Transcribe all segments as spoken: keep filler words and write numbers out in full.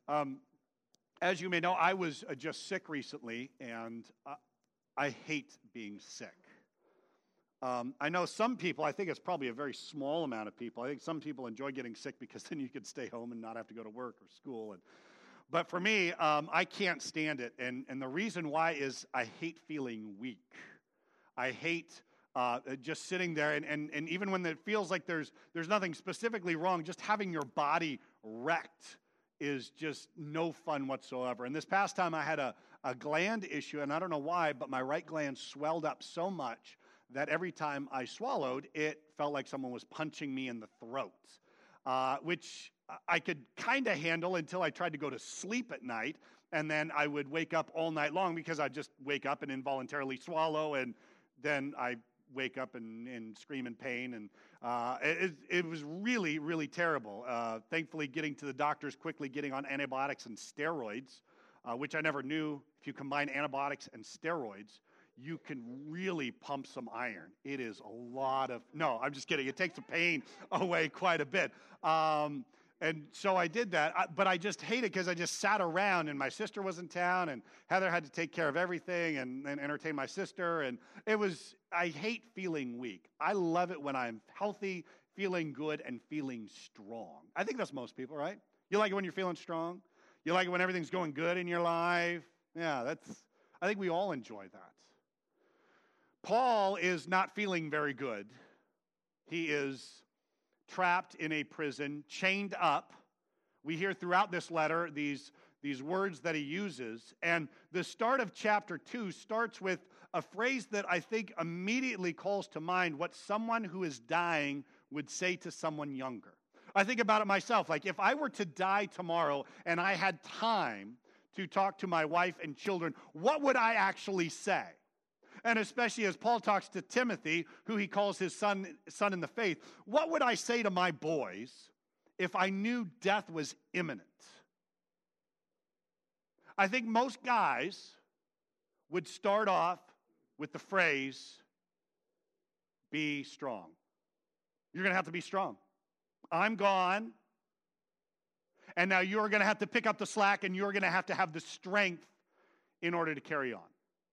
Um, as you may know, I was uh, just sick recently, and uh, I hate being sick. Um, I know some people, I think it's probably a very small amount of people. I think some people enjoy getting sick because then you could stay home and not have to go to work or school. And, but for me, um, I can't stand it. And, and the reason why is I hate feeling weak. I hate uh, just sitting there. And, and, and even when it feels like there's, there's nothing specifically wrong, just having your body wrecked is just no fun whatsoever. And this past time I had a, a gland issue, and I don't know why, but my right gland swelled up so much that every time I swallowed, it felt like someone was punching me in the throat, uh, which I could kind of handle until I tried to go to sleep at night, and then I would wake up all night long because I'd just wake up and involuntarily swallow, and then I wake up and, and scream in pain, and uh, it, it was really, really terrible. Uh, thankfully, getting to the doctors quickly, getting on antibiotics and steroids, uh, which I never knew. If you combine antibiotics and steroids, you can really pump some iron. It is a lot of, no, I'm just kidding. It takes the pain away quite a bit. Um, and so I did that, I, but I just hate it because I just sat around, and my sister was in town, and Heather had to take care of everything and, and entertain my sister. And it was, I hate feeling weak. I love it when I'm healthy, feeling good, and feeling strong. I think that's most people, right? You like it when you're feeling strong? You like it when everything's going good in your life? Yeah, that's, I think we all enjoy that. Paul is not feeling very good. He is trapped in a prison, chained up. We hear throughout this letter these, these words that he uses. And the start of chapter two starts with a phrase that I think immediately calls to mind what someone who is dying would say to someone younger. I think about it myself. Like if I were to die tomorrow and I had time to talk to my wife and children, what would I actually say? And especially as Paul talks to Timothy, who he calls his son, son in the faith, what would I say to my boys if I knew death was imminent? I think most guys would start off with the phrase, be strong. You're going to have to be strong. I'm gone. And now you're going to have to pick up the slack, and you're going to have to have the strength in order to carry on.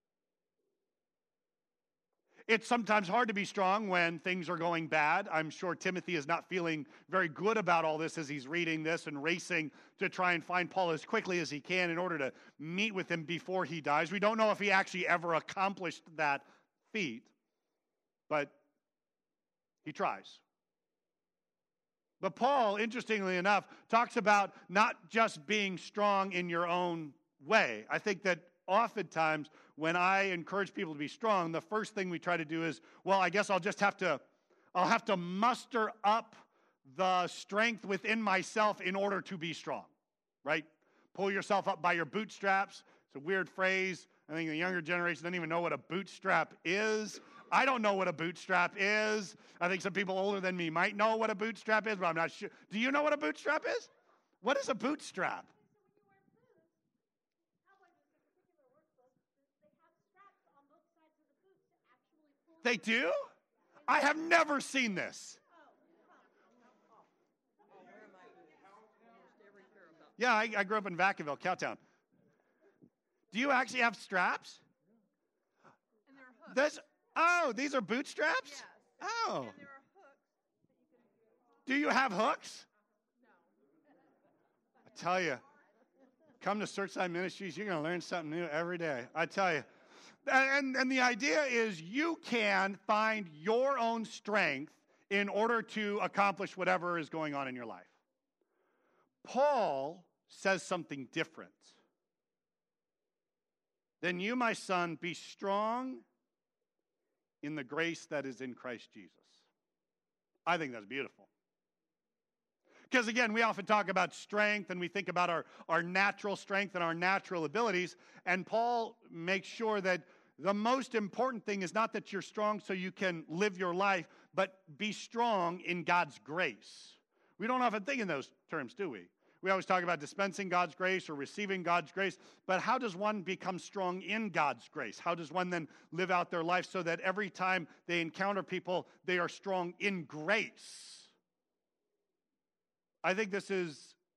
It's sometimes hard to be strong when things are going bad. I'm sure Timothy is not feeling very good about all this as he's reading this and racing to try and find Paul as quickly as he can in order to meet with him before he dies. We don't know if he actually ever accomplished that feat, but he tries. But Paul, interestingly enough, talks about not just being strong in your own way. I think that oftentimes when I encourage people to be strong, the first thing we try to do is, well, I guess I'll just have to, I'll have to muster up the strength within myself in order to be strong, right? Pull yourself up by your bootstraps. It's a weird phrase. I think the younger generation doesn't even know what a bootstrap is. I don't know what a bootstrap is. I think some people older than me might know what a bootstrap is, but I'm not sure. Do you know what a bootstrap is? What is a bootstrap? They do? I have never seen this. Yeah, I, I grew up in Vacaville, Cowtown. Do you actually have straps? And there are hooks. There's, oh, these are bootstraps? Yes. Oh. And there are hooks that you can... Do you have hooks? No. I tell you, come to Searchside Ministries, you're going to learn something new every day. I tell you. And, and the idea is you can find your own strength in order to accomplish whatever is going on in your life. Paul says something different. Then you, my son, be strong in the grace that is in Christ Jesus. I think that's beautiful. Because again, we often talk about strength and we think about our, our natural strength and our natural abilities. And Paul makes sure that the most important thing is not that you're strong so you can live your life, but be strong in God's grace. We don't often think in those terms, do we? We always talk about dispensing God's grace or receiving God's grace, but how does one become strong in God's grace? How does one then live out their life so that every time they encounter people, they are strong in grace? I think this is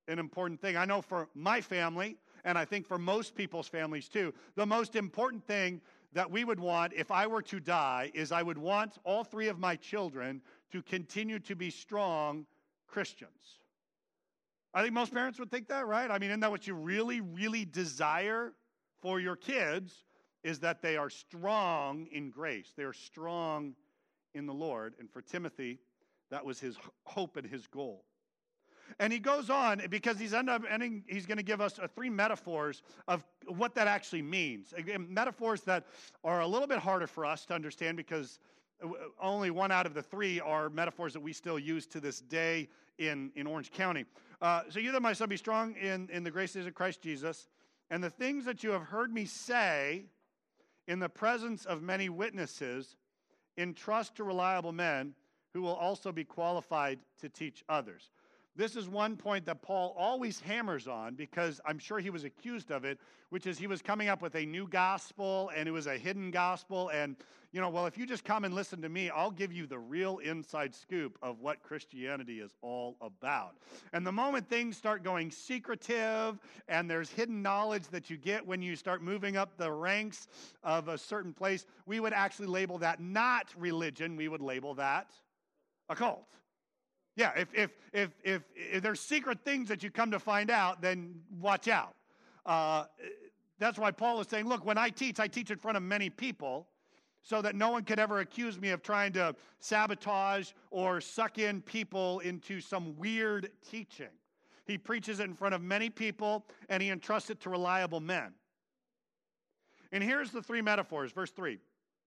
an important thing. I know for my family, and I think for most people's families too, the most important thing that we would want if I were to die is I would want all three of my children to continue to be strong Christians. I think most parents would think that, right? I mean, isn't that what you really, really desire for your kids, is that they are strong in grace. They are strong in the Lord. And for Timothy, that was his hope and his goal. And he goes on, because he's end up ending, he's going to give us uh, three metaphors of what that actually means. Again, metaphors that are a little bit harder for us to understand, because only one out of the three are metaphors that we still use to this day in, in Orange County. Uh, so you, then, my son, be strong in, in the graces of Christ Jesus, and the things that you have heard me say in the presence of many witnesses, entrust to reliable men who will also be qualified to teach others. This is one point that Paul always hammers on, because I'm sure he was accused of it, which is he was coming up with a new gospel, and it was a hidden gospel. And, you know, well, if you just come and listen to me, I'll give you the real inside scoop of what Christianity is all about. And the moment things start going secretive, and there's hidden knowledge that you get when you start moving up the ranks of a certain place, we would actually label that not religion. We would label that a cult. Yeah, if, if if if if there's secret things that you come to find out, then watch out. Uh, that's why Paul is saying, look, when I teach, I teach in front of many people, so that no one could ever accuse me of trying to sabotage or suck in people into some weird teaching. He preaches it in front of many people, and he entrusts it to reliable men. And here's the three metaphors. Verse three.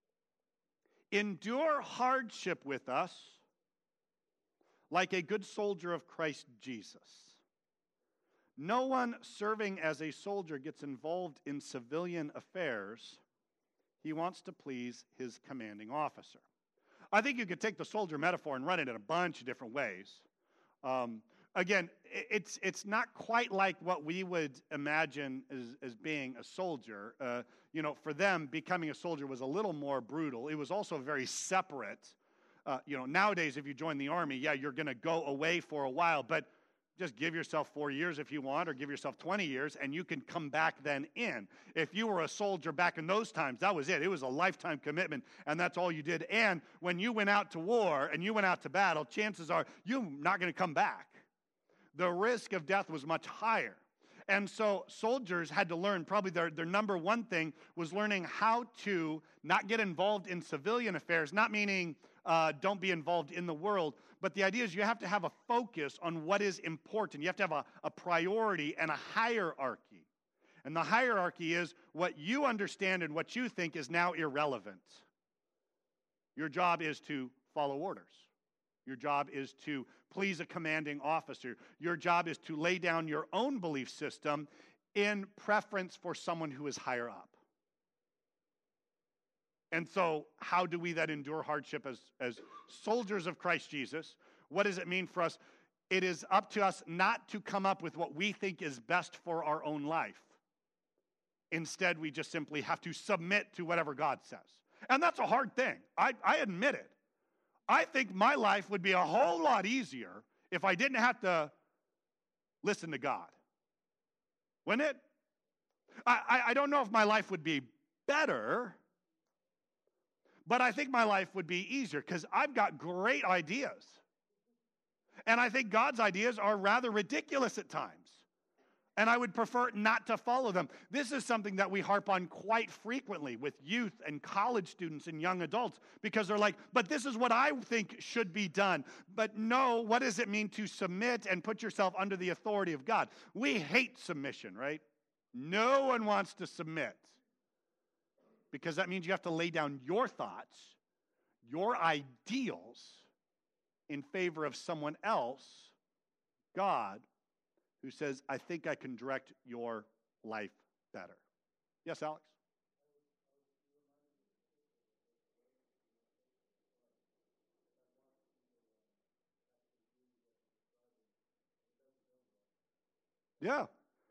Endure hardship with us, like a good soldier of Christ Jesus. No one serving as a soldier gets involved in civilian affairs. He wants to please his commanding officer. I think you could take the soldier metaphor and run it in a bunch of different ways. Um, again, it's it's not quite like what we would imagine as, as being a soldier. Uh, you know, for them, becoming a soldier was a little more brutal. It was also very separate. Uh, you know, nowadays, if you join the Army, yeah, you're going to go away for a while, but just give yourself four years if you want, or give yourself twenty years, and you can come back then in. If you were a soldier back in those times, that was it. It was a lifetime commitment, and that's all you did. And when you went out to war and you went out to battle, chances are you're not going to come back. The risk of death was much higher. And so soldiers had to learn, probably their, their number one thing was learning how to not get involved in civilian affairs, not meaning uh, don't be involved in the world, but the idea is you have to have a focus on what is important. You have to have a, a priority and a hierarchy. And the hierarchy is what you understand and what you think is now irrelevant. Your job is to follow orders. Your job is to please a commanding officer. Your job is to lay down your own belief system in preference for someone who is higher up. And so how do we then endure hardship as, as soldiers of Christ Jesus? What does it mean for us? It is up to us not to come up with what we think is best for our own life. Instead, we just simply have to submit to whatever God says. And that's a hard thing. I, I admit it. I think my life would be a whole lot easier if I didn't have to listen to God. Wouldn't it? I, I, I don't know if my life would be better, but I think my life would be easier because I've got great ideas. And I think God's ideas are rather ridiculous at times. And I would prefer not to follow them. This is something that we harp on quite frequently with youth and college students and young adults, because they're like, but this is what I think should be done. But no, what does it mean to submit and put yourself under the authority of God? We hate submission, right? No one wants to submit, because that means you have to lay down your thoughts, your ideals, in favor of someone else, God, who says, I think I can direct your life better. Yes, Alex? Yeah.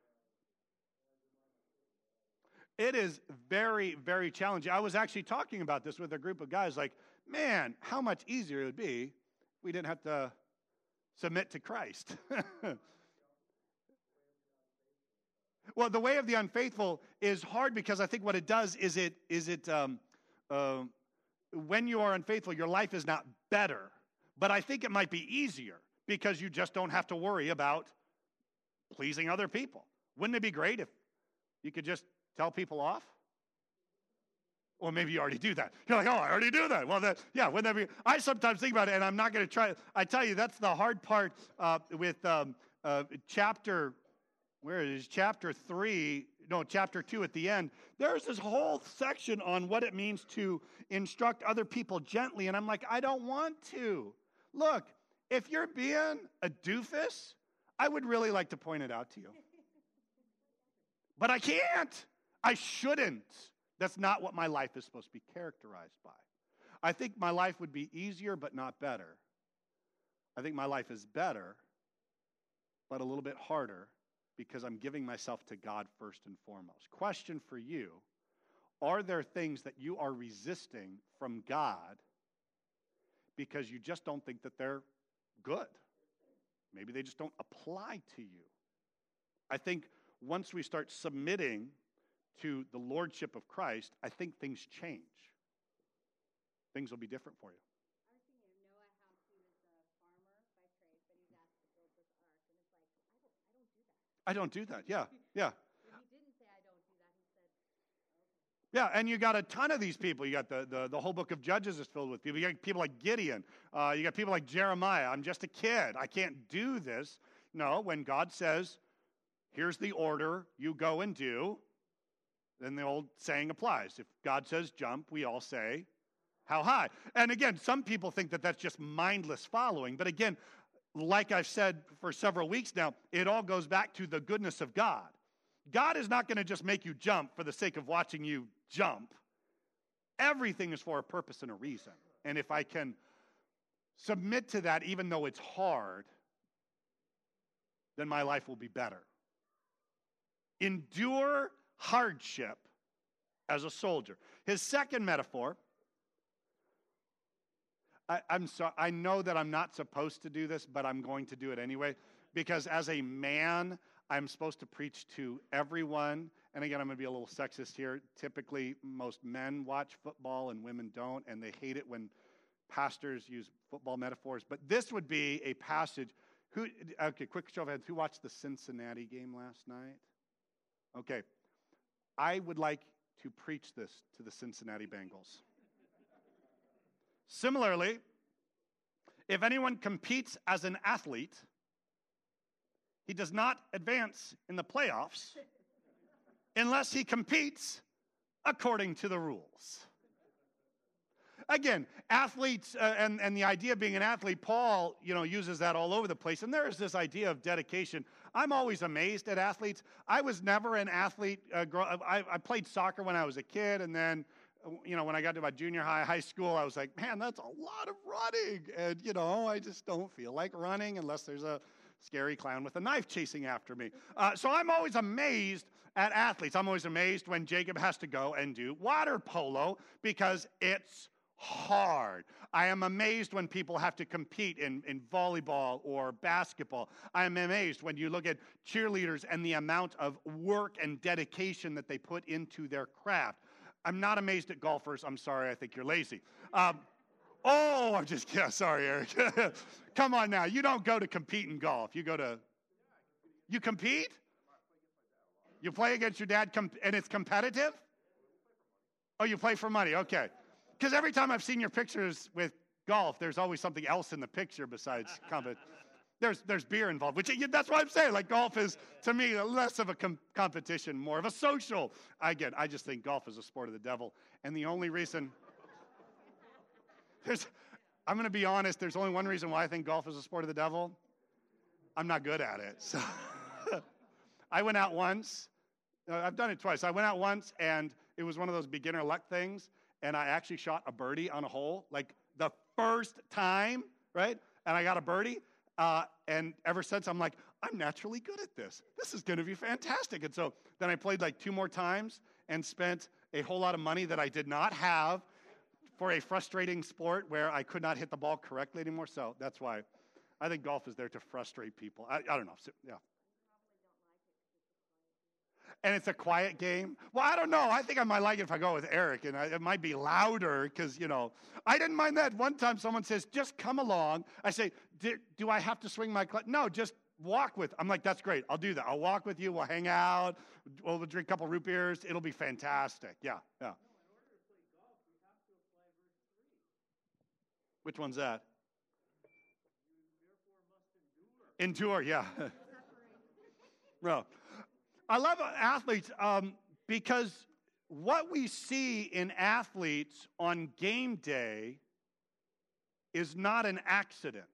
It is very, very challenging. I was actually talking about this with a group of guys, like, man, how much easier it would be if we didn't have to submit to Christ. Well, the way of the unfaithful is hard because I think what it does is it is it um, uh, when you are unfaithful, your life is not better, but I think it might be easier because you just don't have to worry about pleasing other people. Wouldn't it be great if you could just tell people off? Or maybe you already do that. You're like, oh, I already do that. Well, that, yeah, wouldn't that be? I sometimes think about it, and I'm not going to try. I tell you, that's the hard part uh, with um, uh, chapter, where it is, chapter three, no, chapter two at the end. There's this whole section on what it means to instruct other people gently, and I'm like, I don't want to. Look, if you're being a doofus, I would really like to point it out to you. But I can't. I shouldn't. That's not what my life is supposed to be characterized by. I think my life would be easier, but not better. I think my life is better, but a little bit harder because I'm giving myself to God first and foremost. Question for you, are there things that you are resisting from God because you just don't think that they're good? Maybe they just don't apply to you. I think once we start submitting to the lordship of Christ, I think things change. Things will be different for you. I was thinking of Noah, how he was a farmer by trade, but he was asked to build this ark, and it's like, I don't, I don't do that. I don't do that. Yeah, yeah. But he didn't say, I don't do that. He said, okay. Yeah, and you got a ton of these people. You got the, the, the whole book of Judges is filled with people. You got people like Gideon. Uh, you got people like Jeremiah. I'm just a kid. I can't do this. No, when God says, here's the order, you go and do, then the old saying applies. If God says jump, we all say, how high? And again, some people think that that's just mindless following. But again, like I've said for several weeks now, it all goes back to the goodness of God. God is not going to just make you jump for the sake of watching you jump. Everything is for a purpose and a reason. And if I can submit to that, even though it's hard, then my life will be better. Endure hardship as a soldier. His second metaphor, I, I'm sorry, I know that I'm not supposed to do this, but I'm going to do it anyway, because as a man, I'm supposed to preach to everyone. And again, I'm going to be a little sexist here. Typically, most men watch football and women don't, and they hate it when pastors use football metaphors. But this would be a passage. Who? Okay, quick show of hands. Who watched the Cincinnati game last night? Okay. I would like to preach this to the Cincinnati Bengals. Similarly, if anyone competes as an athlete, he does not advance in the playoffs unless he competes according to the rules. Again, athletes uh, and, and the idea of being an athlete, Paul, you know, uses that all over the place. And there is this idea of dedication. I'm always amazed at athletes. I was never an athlete. Uh, grow, I, I played soccer when I was a kid. And then, you know, when I got to my junior high, high school, I was like, man, that's a lot of running. And, you know, I just don't feel like running unless there's a scary clown with a knife chasing after me. Uh, so I'm always amazed at athletes. I'm always amazed when Jacob has to go and do water polo because it's hard. I am amazed when people have to compete in, in volleyball or basketball. I am amazed when you look at cheerleaders and the amount of work and dedication that they put into their craft. I'm not amazed at golfers. I'm sorry, I think you're lazy. Um, oh, I'm just kidding. Sorry, Eric. Come on now. You don't go to compete in golf. You go to, you compete? You play against your dad comp- and it's competitive? Oh, you play for money. Okay. Because every time I've seen your pictures with golf, there's always something else in the picture besides competition. There's there's beer involved, which that's what I'm saying. Like golf is, to me, less of a com- competition, more of a social. I get. I just think golf is a sport of the devil, and the only reason there's, I'm going to be honest. There's only one reason why I think golf is a sport of the devil. I'm not good at it. So I went out once. Uh, I've done it twice. I went out once, and it was one of those beginner luck things. And I actually shot a birdie on a hole, like the first time, right? And I got a birdie. Uh, and ever since, I'm like, I'm naturally good at this. This is going to be fantastic. And so then I played like two more times and spent a whole lot of money that I did not have for a frustrating sport where I could not hit the ball correctly anymore. So that's why I think golf is there to frustrate people. I, I don't know. So, yeah. and it's a quiet game. Well, I don't know. I think I might like it if I go with Eric, and I, it might be louder because, you know, I didn't mind that. One time someone says, just come along. I say, do, do I have to swing my clutch? No, just walk with. I'm like, that's great. I'll do that. I'll walk with you. We'll hang out. We'll, we'll drink a couple root beers. It'll be fantastic. Yeah, yeah. Which one's that? Endure, yeah. Bro, I love athletes um, because what we see in athletes on game day is not an accident.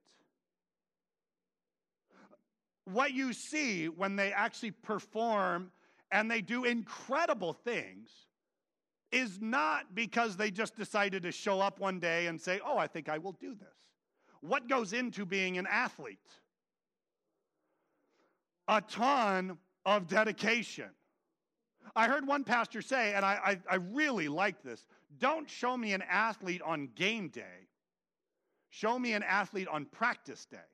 What you see when they actually perform and they do incredible things is not because they just decided to show up one day and say, oh, I think I will do this. What goes into being an athlete? A ton of dedication. I heard one pastor say, and I, I, I really like this, don't show me an athlete on game day. Show me an athlete on practice day.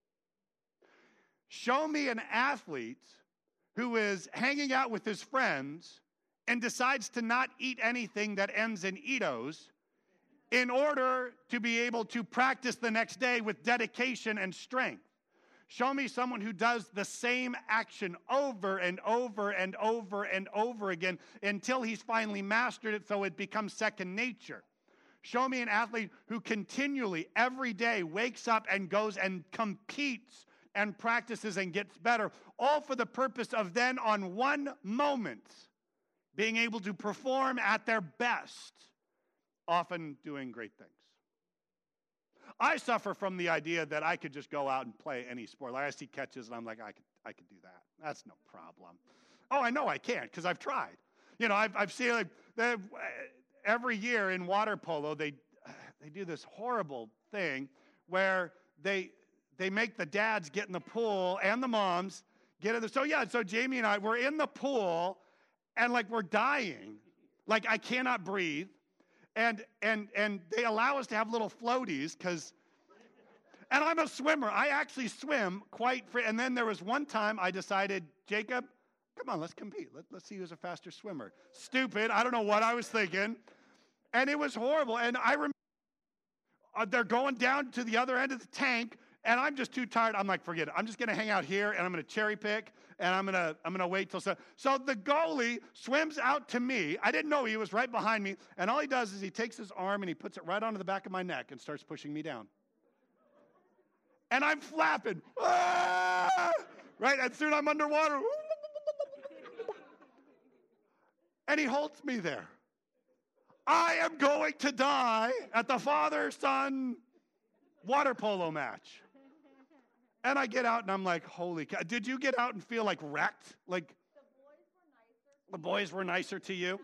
Show me an athlete who is hanging out with his friends and decides to not eat anything that ends in Eatos in order to be able to practice the next day with dedication and strength. Show me someone who does the same action over and over and over and over again until he's finally mastered it so it becomes second nature. Show me an athlete who continually, every day, wakes up and goes and competes and practices and gets better, all for the purpose of then on one moment being able to perform at their best, often doing great things. I suffer from the idea that I could just go out and play any sport. Like I see catches and I'm like, I could, I could do that. That's no problem. Oh, I know I can't because I've tried. You know, I've, I've seen like they, every year in water polo they they do this horrible thing where they they make the dads get in the pool and the moms get in the. So yeah, so Jamie and I we're in the pool. And like we're dying, like I cannot breathe, and and and they allow us to have little floaties because, and I'm a swimmer. I actually swim quite free. And then there was one time I decided, Jacob, come on, let's compete. Let, let's see who's a faster swimmer. Stupid. I don't know what I was thinking, and it was horrible. And I remember uh, they're going down to the other end of the tank. And I'm just too tired. I'm like, forget it. I'm just going to hang out here, and I'm going to cherry pick, and I'm going to I'm going to wait till so. So the goalie swims out to me. I didn't know he was right behind me, and all he does is he takes his arm and he puts it right onto the back of my neck and starts pushing me down. And I'm flapping, ah! Right? And soon I'm underwater, and he holds me there. I am going to die at the father-son water polo match. And I get out and I'm like, holy cow. Did you get out and feel like wrecked? Like the boys were nicer to you?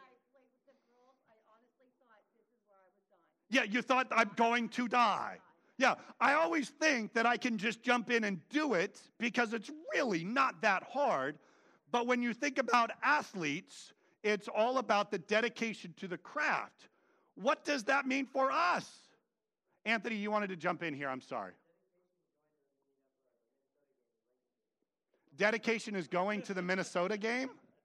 Yeah, you thought I'm going to die. Yeah, I always think that I can just jump in and do it because it's really not that hard. But when you think about athletes, it's all about the dedication to the craft. What does that mean for us? Anthony, you wanted to jump in here. I'm sorry. Dedication is going to the Minnesota game?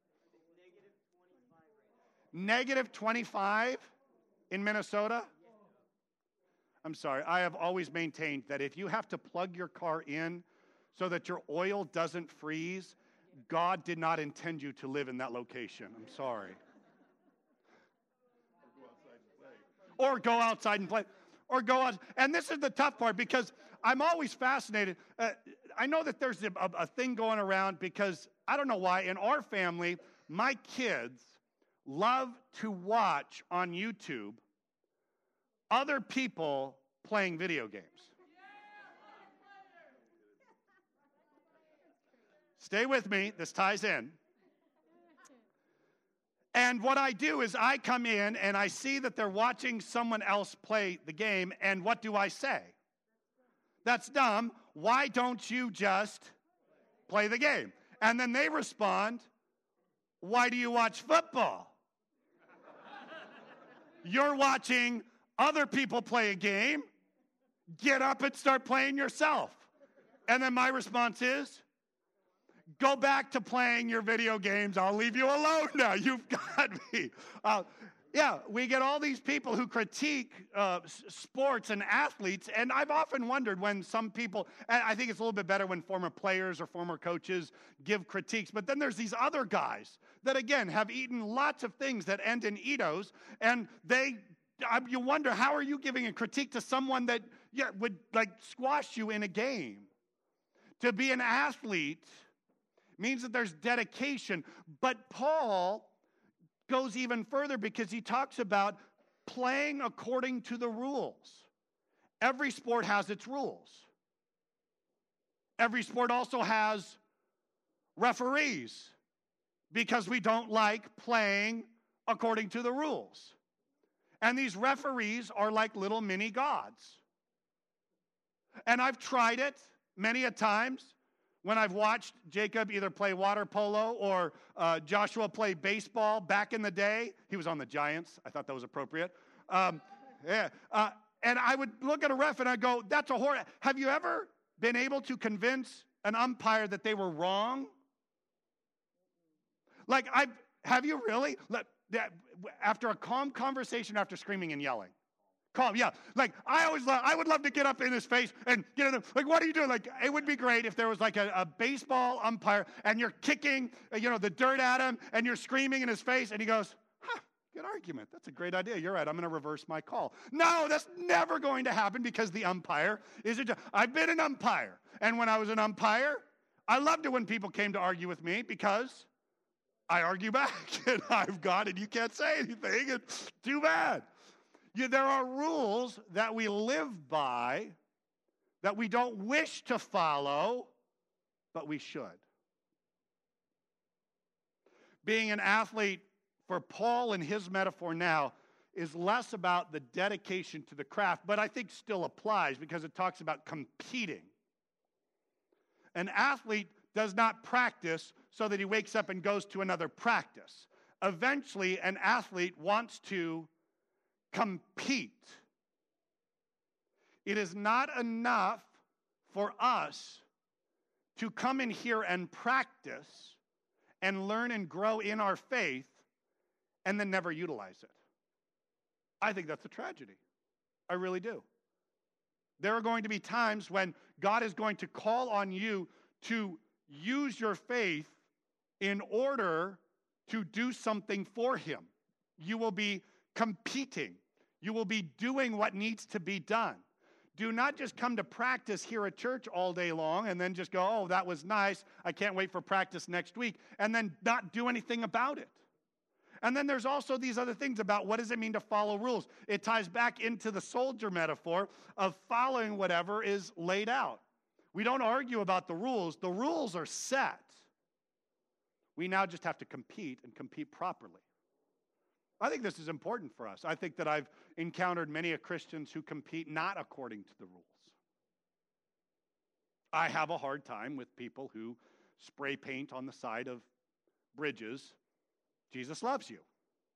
Negative twenty-five in Minnesota? I'm sorry. I have always maintained that if you have to plug your car in so that your oil doesn't freeze, God did not intend you to live in that location. I'm sorry. Or go outside and play. Or go out. And this is the tough part because I'm always fascinated. Uh, I know that there's a, a thing going around because I don't know why. In our family, my kids love to watch on YouTube other people playing video games. Stay with me. This ties in. And what I do is I come in and I see that they're watching someone else play the game, and what do I say? That's dumb. Why don't you just play the game? And then they respond, why do you watch football? You're watching other people play a game. Get up and start playing yourself. And then my response is, go back to playing your video games. I'll leave you alone now. You've got me. Uh, yeah, we get all these people who critique uh, s- sports and athletes, and I've often wondered when some people, and I think it's a little bit better when former players or former coaches give critiques, but then there's these other guys that, again, have eaten lots of things that end in Eatos, and they, I, you wonder, how are you giving a critique to someone that yeah, would like squash you in a game? To be an athlete means that there's dedication, but Paul goes even further because he talks about playing according to the rules. Every sport has its rules. Every sport also has referees because we don't like playing according to the rules. And these referees are like little mini gods. And I've tried it many a times. When I've watched Jacob either play water polo or uh, Joshua play baseball back in the day, he was on the Giants. I thought that was appropriate. Um, yeah, uh, and I would look at a ref and I'd go, that's a horror. Have you ever been able to convince an umpire that they were wrong? Like, I have you really? After a calm conversation, after screaming and yelling. Calm, yeah. Like, I always love, I would love to get up in his face and get in, like, what are you doing? Like, it would be great if there was like a, a baseball umpire and you're kicking, you know, the dirt at him and you're screaming in his face and he goes, huh, good argument. That's a great idea. You're right. I'm going to reverse my call. No, that's never going to happen because the umpire is a, I've been an umpire. And when I was an umpire, I loved it when people came to argue with me because I argue back and I've got it. You can't say anything. It's too bad. Yeah, there are rules that we live by that we don't wish to follow, but we should. Being an athlete for Paul in his metaphor now is less about the dedication to the craft, but I think still applies because it talks about competing. An athlete does not practice so that he wakes up and goes to another practice. Eventually, an athlete wants to compete. It is not enough for us to come in here and practice and learn and grow in our faith and then never utilize it. I think that's a tragedy. I really do. There are going to be times when God is going to call on you to use your faith in order to do something for Him. You will be competing. You will be doing what needs to be done. Do not just come to practice here at church all day long and then just go, oh, that was nice. I can't wait for practice next week, and then not do anything about it. And then there's also these other things about what does it mean to follow rules. It ties back into the soldier metaphor of following whatever is laid out. We don't argue about the rules. The rules are set. We now just have to compete and compete properly. I think this is important for us. I think that I've encountered many of Christians who compete not according to the rules. I have a hard time with people who spray paint on the side of bridges. Jesus loves you.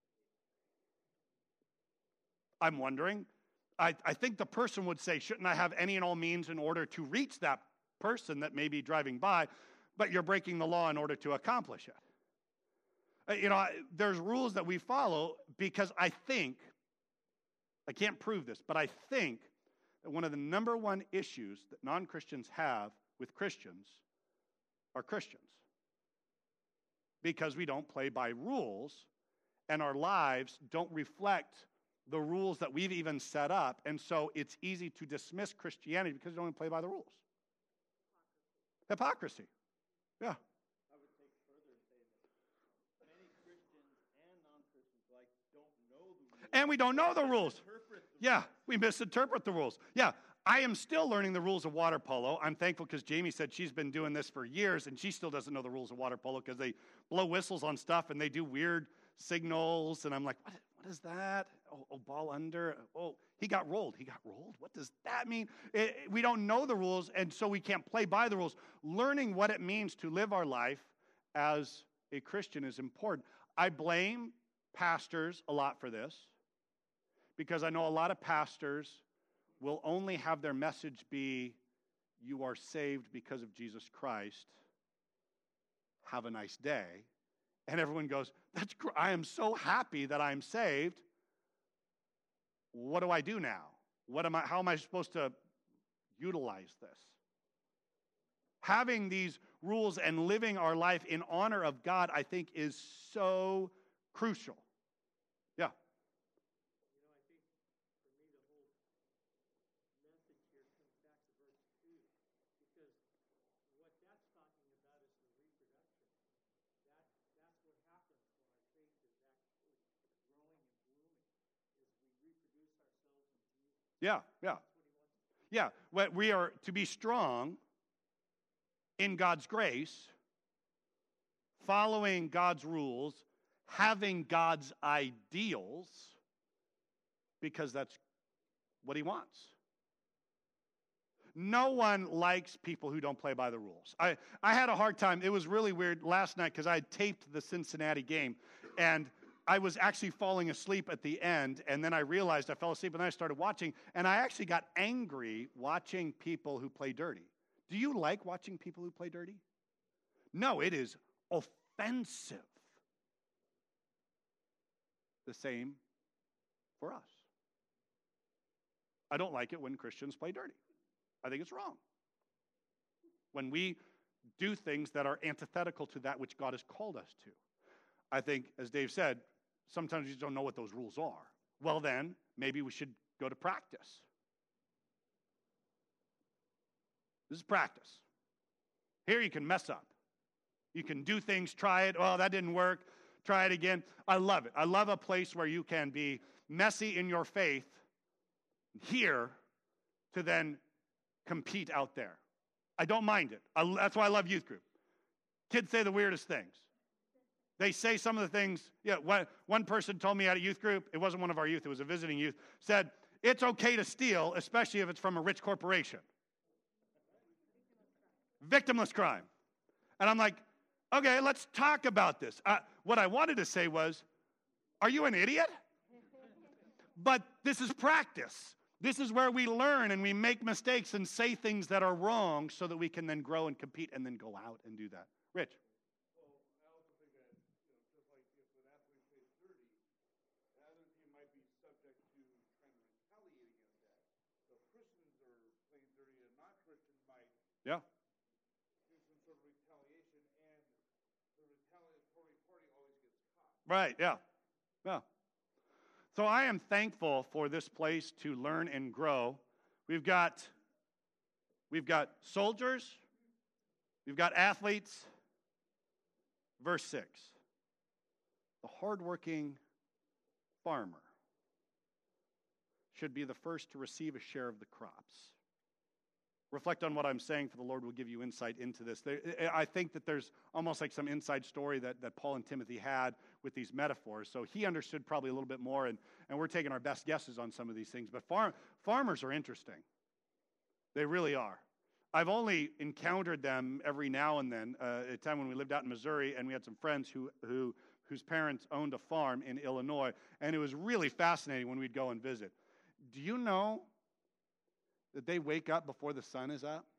I'm wondering, I, I think the person would say, shouldn't I have any and all means in order to reach that person that may be driving by, but you're breaking the law in order to accomplish it. You know, there's rules that we follow because I think, I can't prove this, but I think that one of the number one issues that non-Christians have with Christians are Christians. Because we don't play by rules and our lives don't reflect the rules that we've even set up. And so it's easy to dismiss Christianity because we don't play by the rules. Hypocrisy. Yeah. And we don't know the rules. Yeah, we misinterpret the rules. Yeah, I am still learning the rules of water polo. I'm thankful because Jamie said she's been doing this for years, and she still doesn't know the rules of water polo because they blow whistles on stuff, and they do weird signals, and I'm like, what, what is that? Oh, oh, ball under. Oh, he got rolled. He got rolled? What does that mean? It, we don't know the rules, and so we can't play by the rules. Learning what it means to live our life as a Christian is important. I blame pastors a lot for this, because I know a lot of pastors will only have their message be, you are saved because of Jesus Christ, have a nice day. And everyone goes, that's gr- I am so happy that I'm saved. What do I do now? What am I, how am I supposed to utilize this? Having these rules and living our life in honor of God, I think, is so crucial. Yeah. You know, I think for me the whole message here comes back to verse two, because what that's talking about is the reproduction. That that's what happens when our faith is actually growing and blooming, is we reproduce ourselves in Jesus. Yeah, yeah. Yeah, we are to be strong in God's grace, following God's rules, having God's ideals, because that's what he wants. No one likes people who don't play by the rules. I, I had a hard time. It was really weird last night because I had taped the Cincinnati game, and I was actually falling asleep at the end, and then I realized I fell asleep, and then I started watching, and I actually got angry watching people who play dirty. Do you like watching people who play dirty? No, it is offensive. The same for us. I don't like it when Christians play dirty. I think it's wrong. When we do things that are antithetical to that which God has called us to. I think, as Dave said, sometimes you just don't know what those rules are. Well then, maybe we should go to practice. This is practice. Here you can mess up. You can do things, try it. Oh, that didn't work. Try it again. I love it. I love a place where you can be messy in your faith here to then compete out there. I don't mind it. I, that's why I love youth group. Kids say the weirdest things. They say some of the things. Yeah, one, one person told me at a youth group, it wasn't one of our youth, it was a visiting youth, said, it's okay to steal, especially if it's from a rich corporation. Victimless crime. And I'm like, okay, let's talk about this. Uh, what I wanted to say was, are you an idiot? But this is practice. This is where we learn and we make mistakes and say things that are wrong so that we can then grow and compete and then go out and do that. Rich? Well, I also think that, you know, just like if an athlete plays dirty, the other team might be subject to trying to retaliate against that. So Christians are playing dirty and non-Christians might Yeah. do some sort of retaliation, and the retaliatory party always gets caught. Right, yeah. Yeah. So I am thankful for this place to learn and grow. We've got, we've got soldiers, we've got athletes. Verse six, the hardworking farmer should be the first to receive a share of the crops. Reflect on what I'm saying, for the Lord will give you insight into this. There, I think that there's almost like some inside story that, that Paul and Timothy had with these metaphors. So he understood probably a little bit more, and, and we're taking our best guesses on some of these things. But farm, farmers are interesting. They really are. I've only encountered them every now and then, uh, at a time when we lived out in Missouri, and we had some friends who, who whose parents owned a farm in Illinois, and it was really fascinating when we'd go and visit. Do you know that they wake up before the sun is up?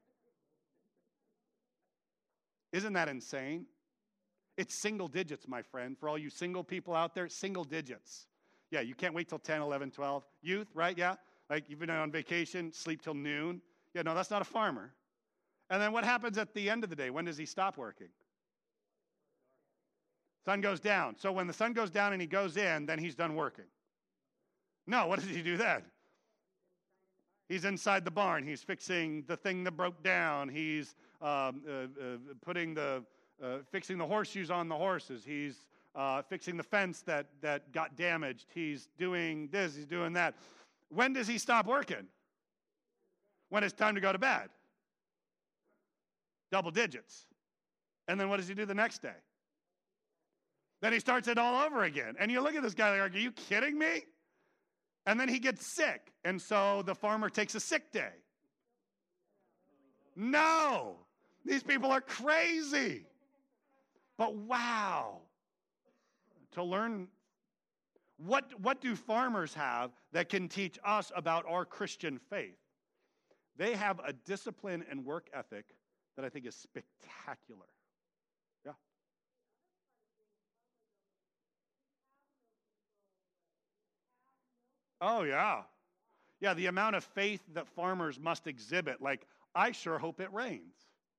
Isn't that insane? It's single digits, my friend. For all you single people out there, single digits. Yeah, you can't wait till ten, eleven, twelve. Youth, right? Yeah? Like you've been on vacation, sleep till noon. Yeah, no, that's not a farmer. And then what happens at the end of the day? When does he stop working? Sun goes down. So when the sun goes down and he goes in, then he's done working. No, what does he do then? He's inside the barn. He's fixing the thing that broke down. He's um, uh, uh, putting the, uh, fixing the horseshoes on the horses. He's uh, fixing the fence that, that got damaged. He's doing this. He's doing that. When does he stop working? When it's time to go to bed. Double digits. And then what does he do the next day? Then he starts it all over again. And you look at this guy like, are you kidding me? And then he gets sick. And so the farmer takes a sick day. No. These people are crazy. But wow. To learn, what, what do farmers have that can teach us about our Christian faith? They have a discipline and work ethic that I think is spectacular. Yeah. Oh, yeah. Yeah, the amount of faith that farmers must exhibit. Like, I sure hope it rains.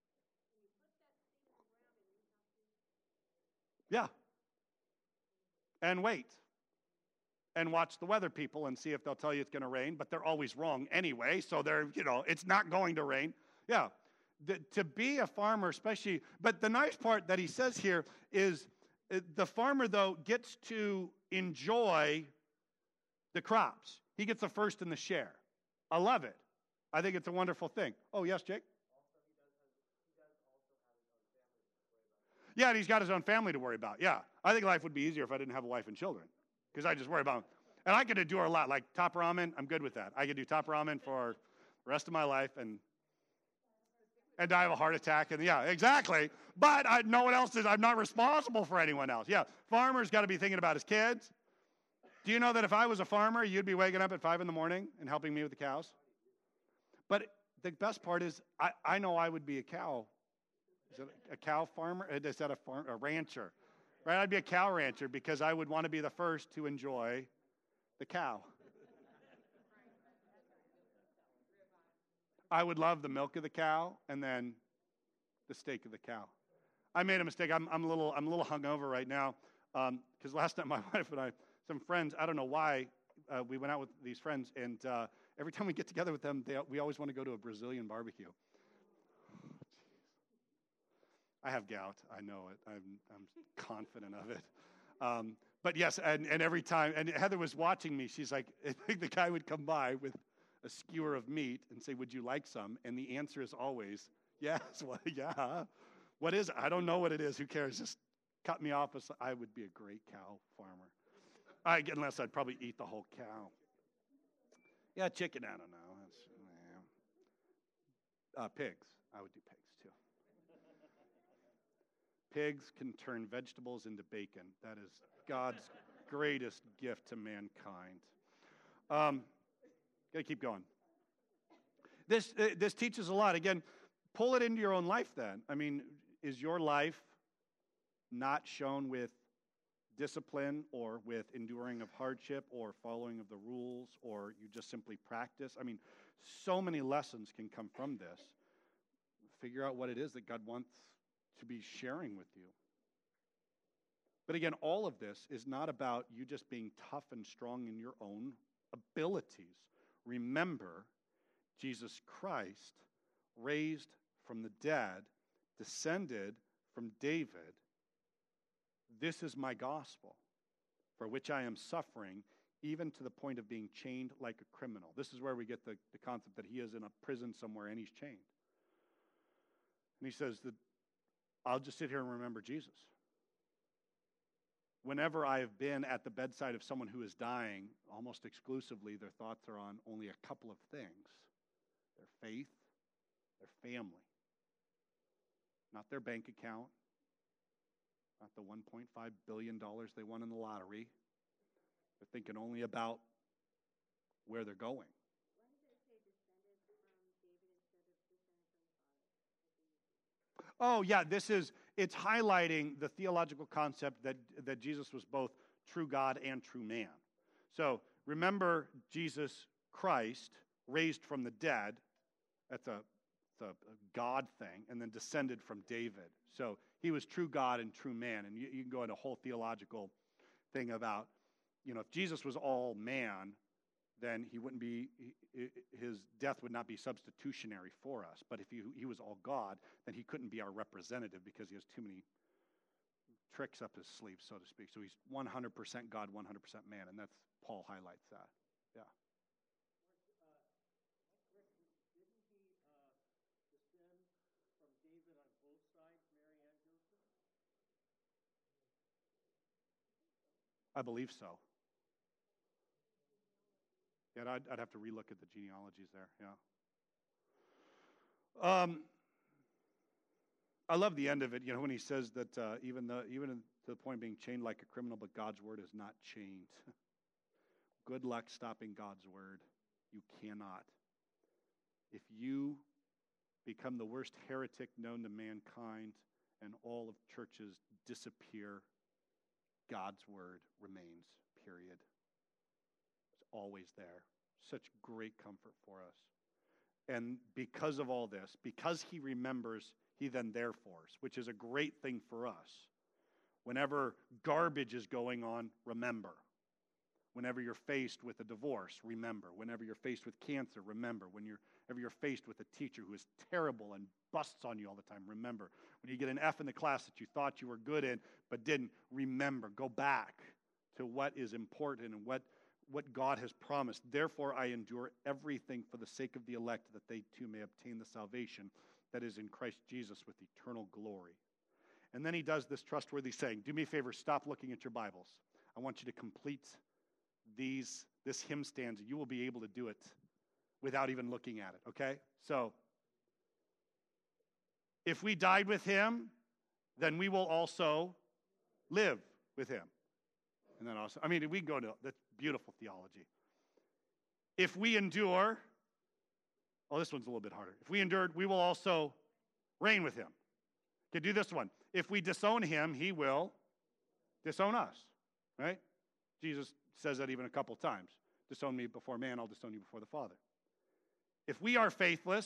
Yeah. And wait. And watch the weather people and see if they'll tell you it's going to rain, but they're always wrong anyway, so they're, you know, it's not going to rain. Yeah. The, to be a farmer, especially, but the nice part that he says here is uh, the farmer, though, gets to enjoy the crops. He gets the first in the share. I love it. I think it's a wonderful thing. Oh, yes, Jake? Yeah, and he's got his own family to worry about. Yeah. I think life would be easier if I didn't have a wife and children, because I just worry about them. And I could endure a lot. Like top ramen, I'm good with that. I could do top ramen for the rest of my life and and die of a heart attack. And yeah, exactly. But I, no one else is. I'm not responsible for anyone else. Yeah, farmer's got to be thinking about his kids. Do you know that if I was a farmer, you'd be waking up at five in the morning and helping me with the cows? But the best part is I, I know I would be a cow. Is it a cow farmer? Is that a, farm, a rancher? Right? I'd be a cow rancher because I would want to be the first to enjoy the cow. I would love the milk of the cow and then the steak of the cow. I made a mistake. I'm, I'm a little I'm a little hungover right now because um, last night my wife and I, some friends, I don't know why, uh, we went out with these friends, and uh, every time we get together with them, they, we always want to go to a Brazilian barbecue. I have gout. I know it. I'm, I'm confident of it. Um, but yes, and, and every time, and Heather was watching me. She's like, I think the guy would come by with a skewer of meat and say, would you like some? And the answer is always, yes, well, yeah. What is it? I don't know what it is. Who cares? Just cut me off. I would be a great cow farmer. I, unless I'd probably eat the whole cow. Yeah, chicken, I don't know. That's, yeah. Uh, pigs. I would do pigs too. Pigs can turn vegetables into bacon. That is God's greatest gift to mankind. Um, gotta keep going. This uh, this teaches a lot. Again, pull it into your own life then. I mean, is your life not shown with discipline or with enduring of hardship or following of the rules, or you just simply practice? I mean, so many lessons can come from this. Figure out what it is that God wants to be sharing with you. But again, all of this is not about you just being tough and strong in your own abilities. Remember, Jesus Christ, raised from the dead, descended from David. This is my gospel, for which I am suffering, even to the point of being chained like a criminal. This is where we get the, the concept that he is in a prison somewhere and he's chained. And he says that I'll just sit here and remember Jesus. Whenever I have been at the bedside of someone who is dying, almost exclusively, their thoughts are on only a couple of things: their faith, their family, not their bank account, not the one point five billion dollars they won in the lottery. They're thinking only about where they're going. Oh, yeah, this is, it's highlighting the theological concept that, that Jesus was both true God and true man. So remember Jesus Christ, raised from the dead. That's a, that's a God thing, and then descended from David. So he was true God and true man. And you, you can go into a whole theological thing about, you know, if Jesus was all man, then he wouldn't be, his death would not be substitutionary for us. But if he, he was all God, then he couldn't be our representative because he has too many tricks up his sleeve, so to speak. So he's one hundred percent God, one hundred percent man, and that's, Paul highlights that. Yeah. I believe so. Yeah, I'd, I'd have to relook at the genealogies there, yeah. Um, I love the end of it, you know, when he says that uh, even the even to the point of being chained like a criminal, but God's word is not chained. Good luck stopping God's word. You cannot. If you become the worst heretic known to mankind and all of churches disappear, God's word remains, period. always there. Such great comfort for us. And because of all this, because he remembers, he then therefores, which is a great thing for us. Whenever garbage is going on, remember. Whenever you're faced with a divorce, remember. Whenever you're faced with cancer, remember. Whenever you're faced with a teacher who is terrible and busts on you all the time, remember. When you get an F in the class that you thought you were good in but didn't, remember. Go back to what is important and what, what God has promised. Therefore, I endure everything for the sake of the elect, that they too may obtain the salvation that is in Christ Jesus with eternal glory. And then he does this trustworthy saying. Do me a favor, stop looking at your Bibles. I want you to complete these this hymn stanza. You will be able to do it without even looking at it, okay? So, if we died with him, then we will also live with him. And then also, I mean, we can go to, that's beautiful theology. If we endure, oh, this one's a little bit harder. If we endured, we will also reign with him. Okay, do this one. If we disown him, he will disown us, right? Jesus says that even a couple times. Disown me before man, I'll disown you before the Father. If we are faithless,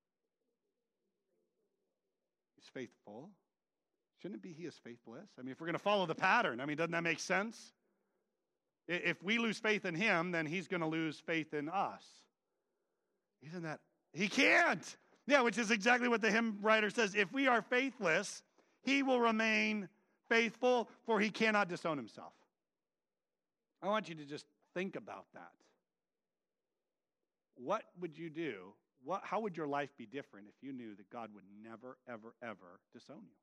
he's faithful. Shouldn't it be he is faithless? I mean, if we're going to follow the pattern, I mean, doesn't that make sense? If we lose faith in him, then he's going to lose faith in us. Isn't that? He can't. Yeah, which is exactly what the hymn writer says. If we are faithless, he will remain faithful, for he cannot disown himself. I want you to just think about that. What would you do? What, how would your life be different if you knew that God would never, ever, ever disown you?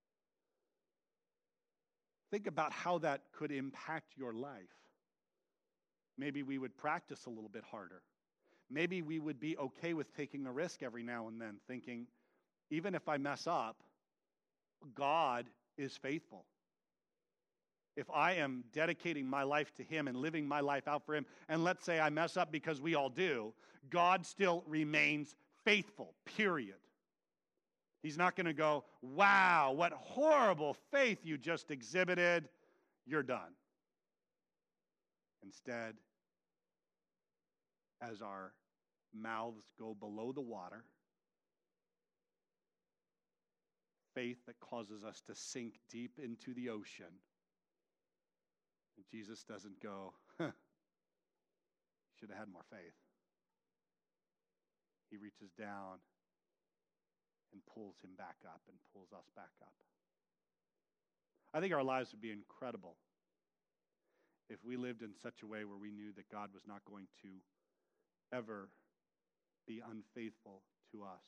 Think about how that could impact your life. Maybe we would practice a little bit harder. Maybe we would be okay with taking the risk every now and then, thinking, even if I mess up, God is faithful. If I am dedicating my life to him and living my life out for him, and let's say I mess up, because we all do, God still remains faithful, period. He's not going to go, wow, what horrible faith you just exhibited. You're done. Instead, as our mouths go below the water, faith that causes us to sink deep into the ocean, Jesus doesn't go, huh, should have had more faith. He reaches down and pulls him back up and pulls us back up. I think our lives would be incredible if we lived in such a way where we knew that God was not going to ever be unfaithful to us.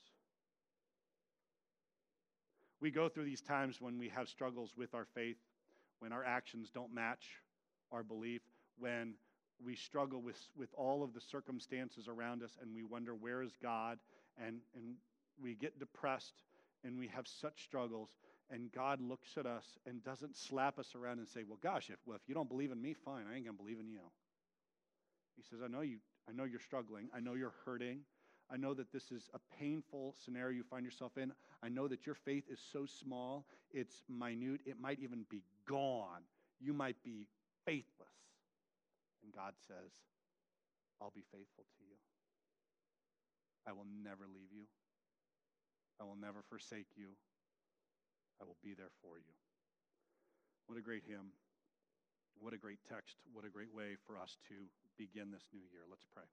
We go through these times when we have struggles with our faith, when our actions don't match our belief, when we struggle with, with all of the circumstances around us and we wonder, where is God? And, and we get depressed and we have such struggles, and God looks at us and doesn't slap us around and say, well, gosh, if, well, if you don't believe in me, fine, I ain't going to believe in you. He says, I know you, I know you're struggling. I know you're hurting. I know that this is a painful scenario you find yourself in. I know that your faith is so small, it's minute, it might even be gone. You might be faithless. And God says, I'll be faithful to you. I will never leave you. I will never forsake you. I will be there for you. What a great hymn. What a great text. What a great way for us to begin this new year. Let's pray.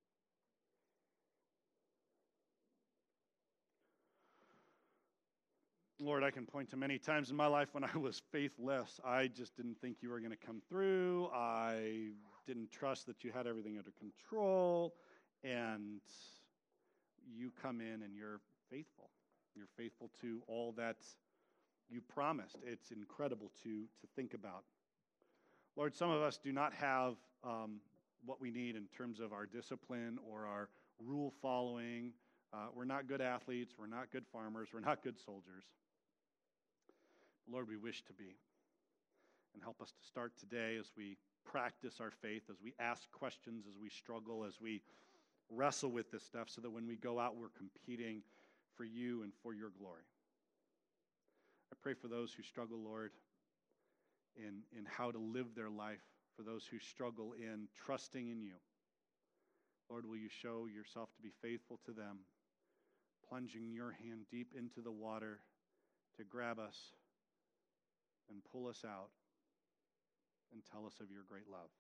Lord, I can point to many times in my life when I was faithless. I just didn't think you were going to come through. I didn't trust that you had everything under control. And you come in and you're faithful. You're faithful to all that you promised. It's incredible to, to think about. Lord, some of us do not have um, what we need in terms of our discipline or our rule following. Uh, we're not good athletes. We're not good farmers. We're not good soldiers. Lord, we wish to be. And help us to start today as we practice our faith, as we ask questions, as we struggle, as we wrestle with this stuff, so that when we go out, we're competing for you and for your glory. I pray for those who struggle, Lord, in, in how to live their life for those who struggle in trusting in you. Lord, will you show yourself to be faithful to them, plunging your hand deep into the water to grab us and pull us out and tell us of your great love.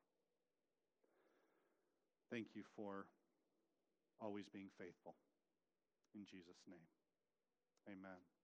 Thank you for always being faithful. In Jesus' name, amen.